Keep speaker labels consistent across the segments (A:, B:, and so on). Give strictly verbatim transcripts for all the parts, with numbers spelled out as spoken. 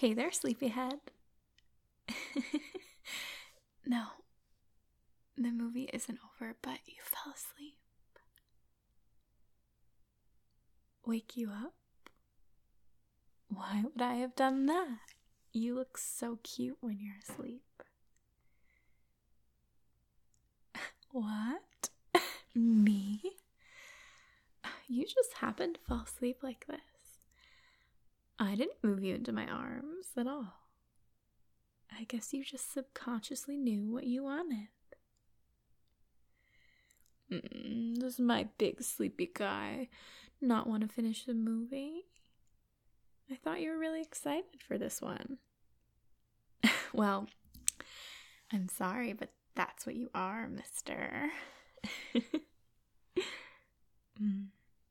A: Hey there, sleepyhead. No, the movie isn't over, but you fell asleep. Wake you up? Why would I have done that? You look so cute when you're asleep. What? Me? You just happened to fall asleep like this. I didn't move you into my arms at all. I guess you just subconsciously knew what you wanted. Mm, does my big sleepy guy not want to finish the movie? I thought you were really excited for this one. Well, I'm sorry, but that's what you are, mister. mm.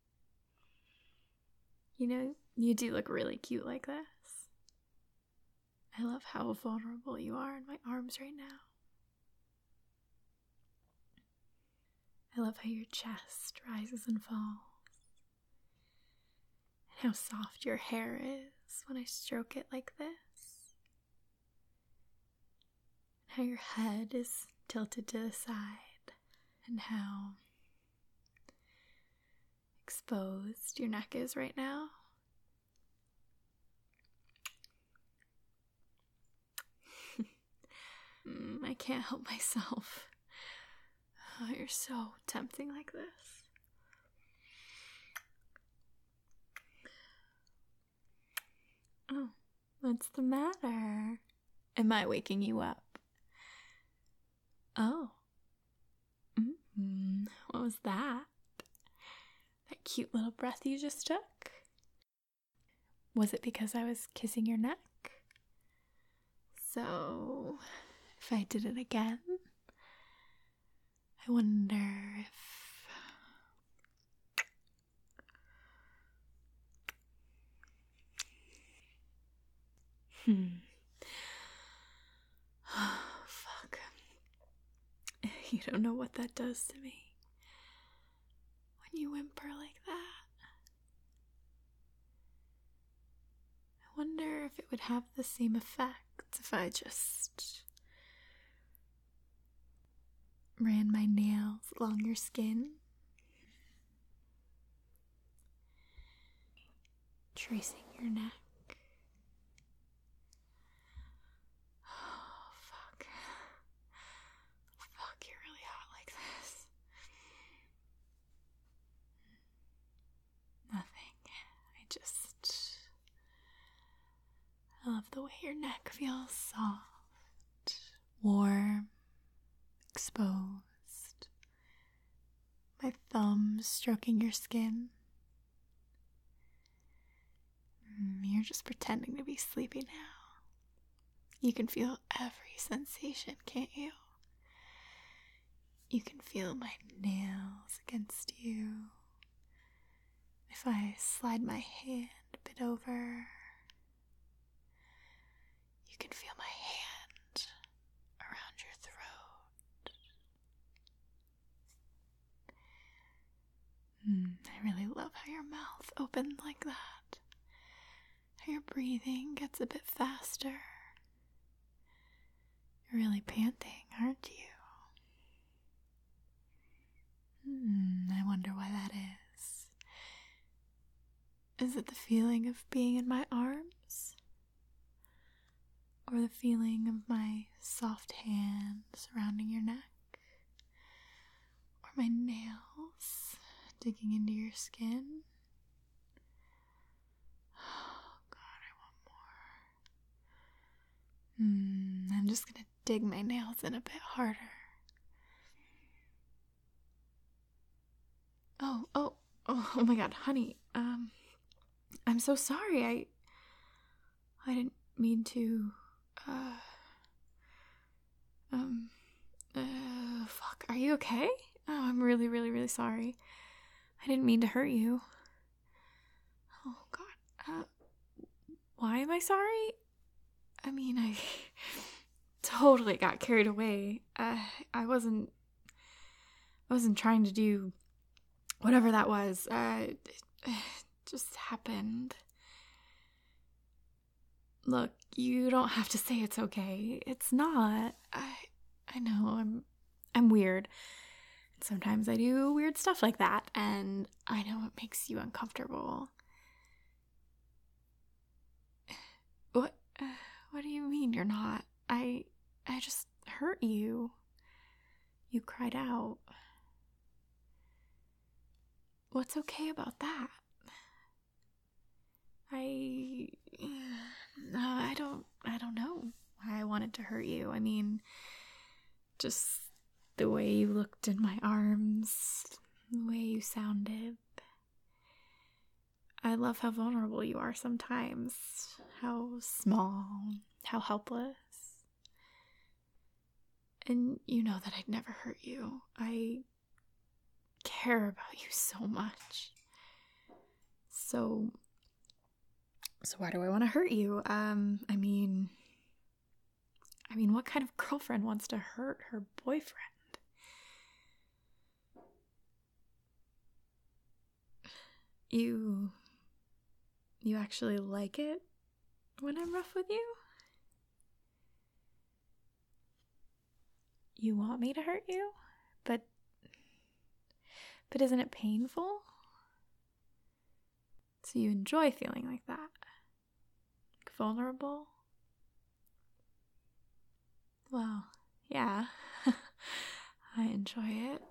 A: You know, you do look really cute like this. I love how vulnerable you are in my arms right now. I love how your chest rises and falls. And how soft your hair is when I stroke it like this. And how your head is tilted to the side. And how exposed your neck is right now. mm, I can't help myself. Oh, you're so tempting like this. Oh, what's the matter? Am I waking you up? Oh. Mm-hmm. What was that? That cute little breath you just took? Was it because I was kissing your neck? So, if I did it again, I wonder if... Hmm. Oh, fuck. You don't know what that does to me. When you whimper like that. I wonder if it would have the same effect if I just ran my nails along your skin. Tracing your neck. Oh, fuck. Fuck, you're really hot like this. Nothing. I just... I love the way your neck feels soft, warm, exposed. My thumbs stroking your skin. You're just pretending to be sleepy now. You can feel every sensation, can't you? You can feel my nails against you. If I slide my hand a bit over, you can feel my hand around your throat. Mm, I really love how your mouth opened like that. How your breathing gets a bit faster. You're really panting, aren't you? Hmm, I wonder why that is. Is it the feeling of being in my arms? Or the feeling of my soft hand surrounding your neck? Or my nails digging into your skin? Oh God, I want more. Hmm, I'm just gonna dig my nails in a bit harder. Oh, oh, oh, oh my God, honey, um, I'm so sorry, I, I didn't mean to, uh, um, uh, fuck, are you okay? Oh, I'm really, really, really sorry. I didn't mean to hurt you. Oh, God, uh, why am I sorry? I mean, I totally got carried away. Uh, I wasn't, I wasn't trying to do whatever that was. Uh, it, it just happened. Look, you don't have to say it's okay. It's not. I I know I'm I'm weird. Sometimes I do weird stuff like that, and I know it makes you uncomfortable. What what do you mean you're not? I I just hurt you. You cried out. What's okay about that? I no, I don't I don't know why I wanted to hurt you. I mean, just the way you looked in my arms, the way you sounded. I love how vulnerable you are sometimes. How small, how helpless. And you know that I'd never hurt you. I care about you so much. So, so why do I want to hurt you? Um, I mean, I mean, what kind of girlfriend wants to hurt her boyfriend? You, you actually like it when I'm rough with you? You want me to hurt you? But, but isn't it painful? So you enjoy feeling like that? Like vulnerable? Well, yeah, I enjoy it.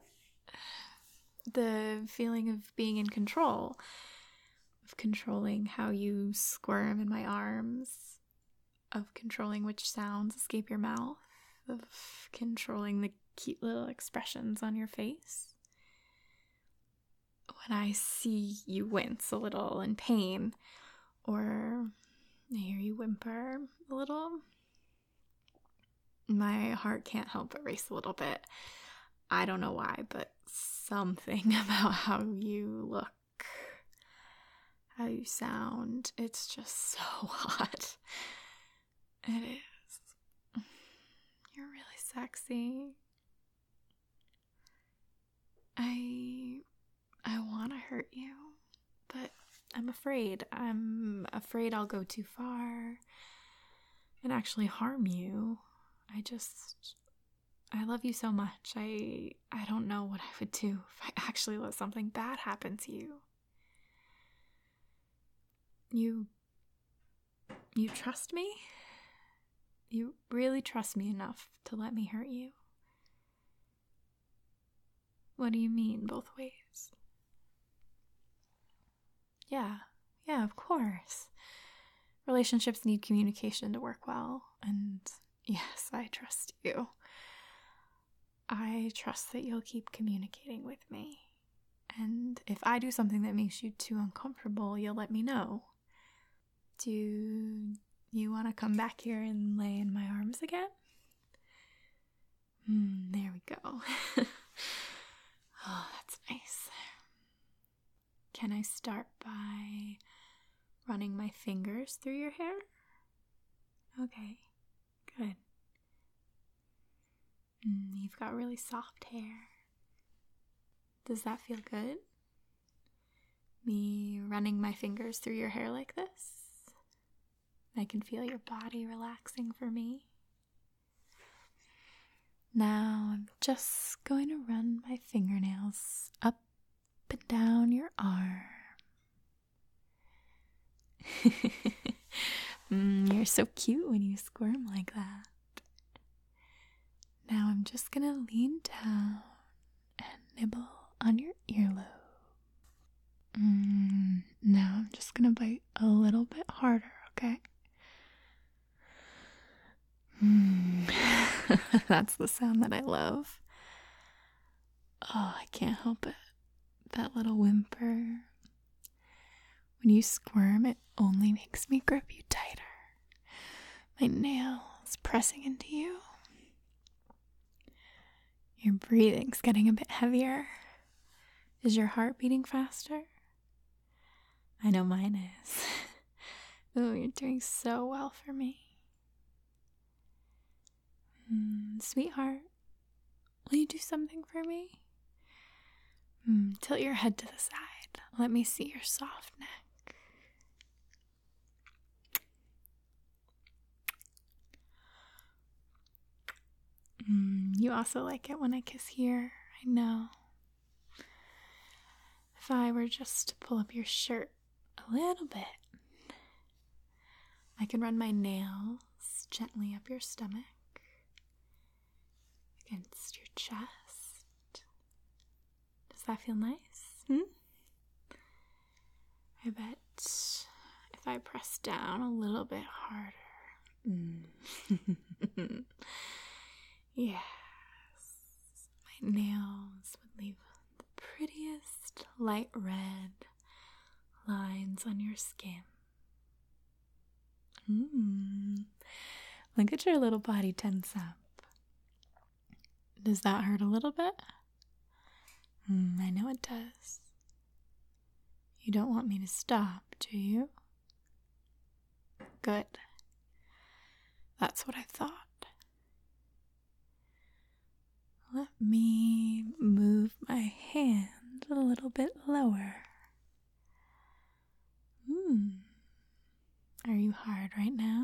A: The feeling of being in control, of controlling how you squirm in my arms, of controlling which sounds escape your mouth, of controlling the cute little expressions on your face. When I see you wince a little in pain, or I hear you whimper a little, my heart can't help but race a little bit. I don't know why, but something about how you look, how you sound, it's just so hot. It is. You're really sexy. I I want to hurt you, but I'm afraid. I'm afraid I'll go too far and actually harm you. I just I love you so much. I I don't know what I would do if I actually let something bad happen to you. You you trust me? You really trust me enough to let me hurt you? What do you mean, both ways? Yeah, yeah, of course. Relationships need communication to work well, and yes, I trust you. I trust that you'll keep communicating with me. And if I do something that makes you too uncomfortable, you'll let me know. Do you want to come back here and lay in my arms again? Mm, there we go. Oh, that's nice. Can I start by running my fingers through your hair? Okay, good. Mm, you've got really soft hair. Does that feel good? Me running my fingers through your hair like this? I can feel your body relaxing for me. Now I'm just going to run my fingernails up and down your arm. mm, you're so cute when you squirm like that. Now I'm just going to lean down and nibble on your earlobe. Mm, now I'm just going to bite a little bit harder, okay? Mm. That's the sound that I love. Oh, I can't help it. That little whimper. When you squirm, it only makes me grip you tighter. My nails pressing into you. Your breathing's getting a bit heavier. Is your heart beating faster? I know mine is. Oh, you're doing so well for me. Mm, sweetheart, will you do something for me? Mm, tilt your head to the side. Let me see your soft neck. You also like it when I kiss here, I know. If I were just to pull up your shirt a little bit, I can run my nails gently up your stomach, against your chest. Does that feel nice? Hmm? I bet if I press down a little bit harder. Mm. Yes. My nails would leave the prettiest light red lines on your skin. Mm. Look at your little body tense up. Does that hurt a little bit? Mm, I know it does. You don't want me to stop, do you? Good. That's what I thought. Let me move my hand a little bit lower. Hmm. Are you hard right now?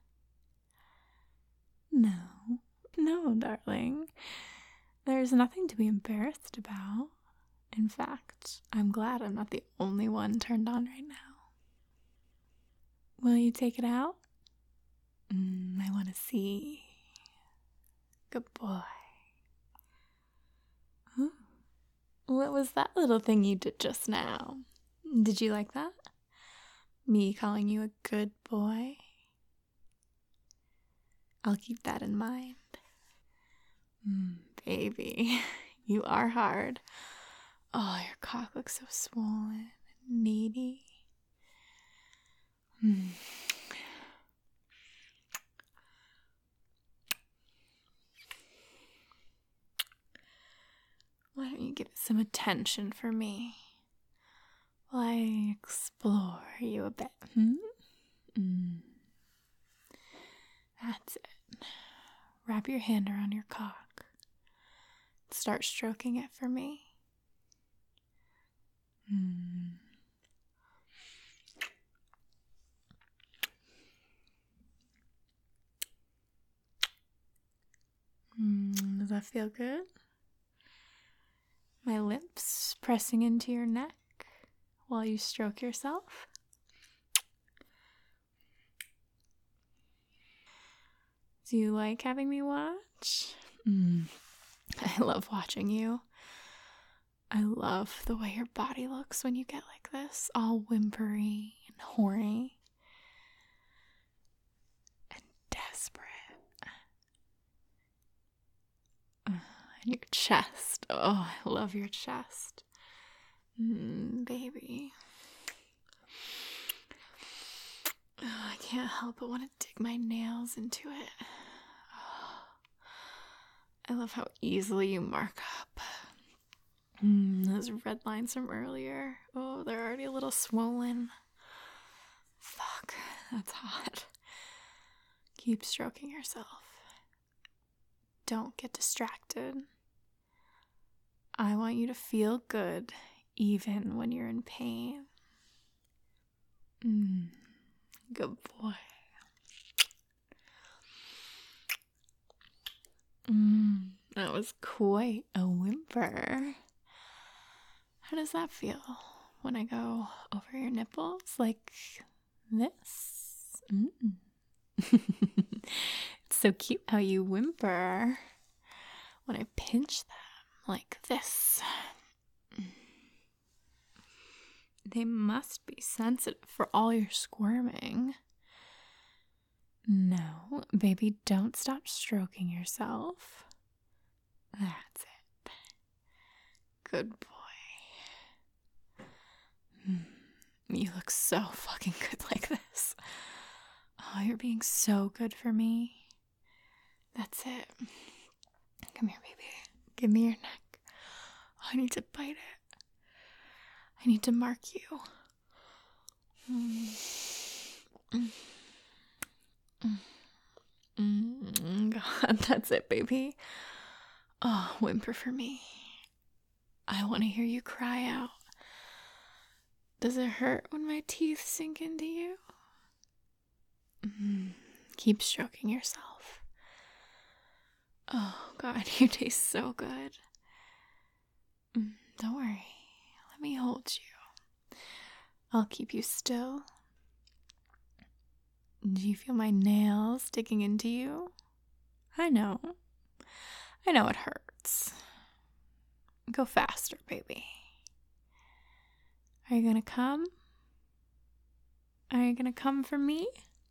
A: No. No, darling. There's nothing to be embarrassed about. In fact, I'm glad I'm not the only one turned on right now. Will you take it out? Mm, I want to see. Good boy. Huh? What was that little thing you did just now? Did you like that? Me calling you a good boy? I'll keep that in mind. Mm, baby, you are hard. Oh, your cock looks so swollen and needy. Mm. Why don't you give it some attention for me while I explore you a bit? Hmm? Mm. That's it. Wrap your hand around your cock. Start stroking it for me. Mm. Mm, does that feel good? My lips pressing into your neck while you stroke yourself. Do you like having me watch? Mm. I love watching you. I love the way your body looks when you get like this, all whimpery and horny and desperate. Uh, and your chest. Oh, I love your chest. Mm, baby. Oh, I can't help but want to dig my nails into it. Oh, I love how easily you mark up. Mm, those red lines from earlier. Oh, they're already a little swollen. Fuck, that's hot. Keep stroking yourself. Don't get distracted. I want you to feel good even when you're in pain. Mm, good boy. Mm, that was quite a whimper. How does that feel when I go over your nipples like this? Mm. It's so cute how you whimper when I pinch them like this. They must be sensitive for all your squirming. No, baby, don't stop stroking yourself. That's it. Good boy. You look so fucking good like this. Oh, you're being so good for me. That's it. Come here, baby. Give me your neck. Oh, I need to bite it. I need to mark you. Mm. Mm. Mm. God, that's it, baby. Oh, whimper for me. I want to hear you cry out. Does it hurt when my teeth sink into you? Mm. Keep stroking yourself. Oh, God, you taste so good. Mm, don't worry. Let me hold you. I'll keep you still. Do you feel my nails digging into you? I know. I know it hurts. Go faster, baby. Are you gonna come? Are you gonna come for me?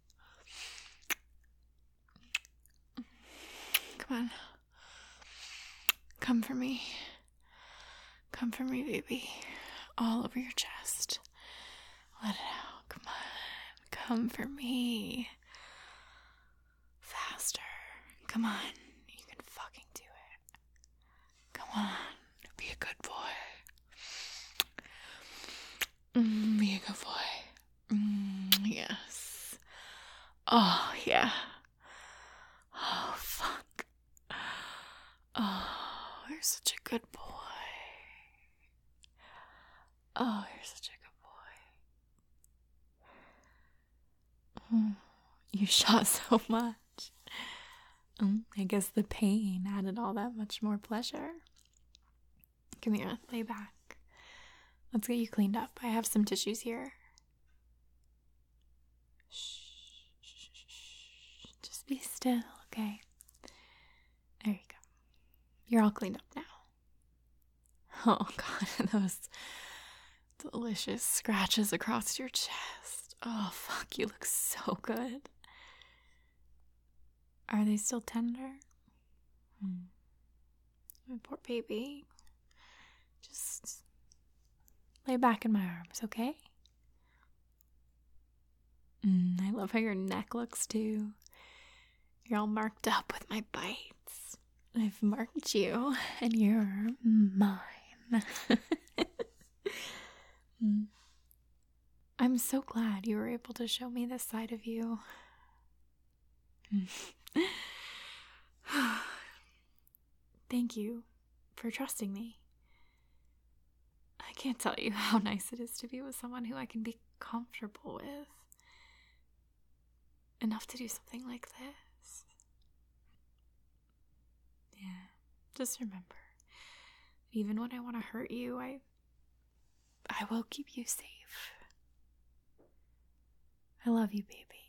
A: Come on. Come for me. Come for me, baby. All over your chest. Let it out. Come on. Come for me. Faster. Come on. You can fucking do it. Come on. Be a good boy. Mm, be a good boy. Mm, yes. Oh, yeah. Oh, fuck. Oh, you're such a good boy. Oh, you're such a good boy. Mm, you shot so much. Mm, I guess the pain added all that much more pleasure. Come here, lay back. Let's get you cleaned up. I have some tissues here. Shh, shh, shh, shh. Just be still, okay? There you go. You're all cleaned up now. Oh, God, those delicious scratches across your chest. Oh, fuck, you look so good. Are they still tender? Hmm. My poor baby. Just lay back in my arms, okay? Mm, I love how your neck looks too. You're all marked up with my bites. I've marked you, and you're mine. Mm. I'm so glad you were able to show me this side of you. Thank you for trusting me. I can't tell you how nice it is to be with someone who I can be comfortable with. Enough to do something like this. Yeah, just remember, even when I want to hurt you, I I will keep you safe. I love you, baby.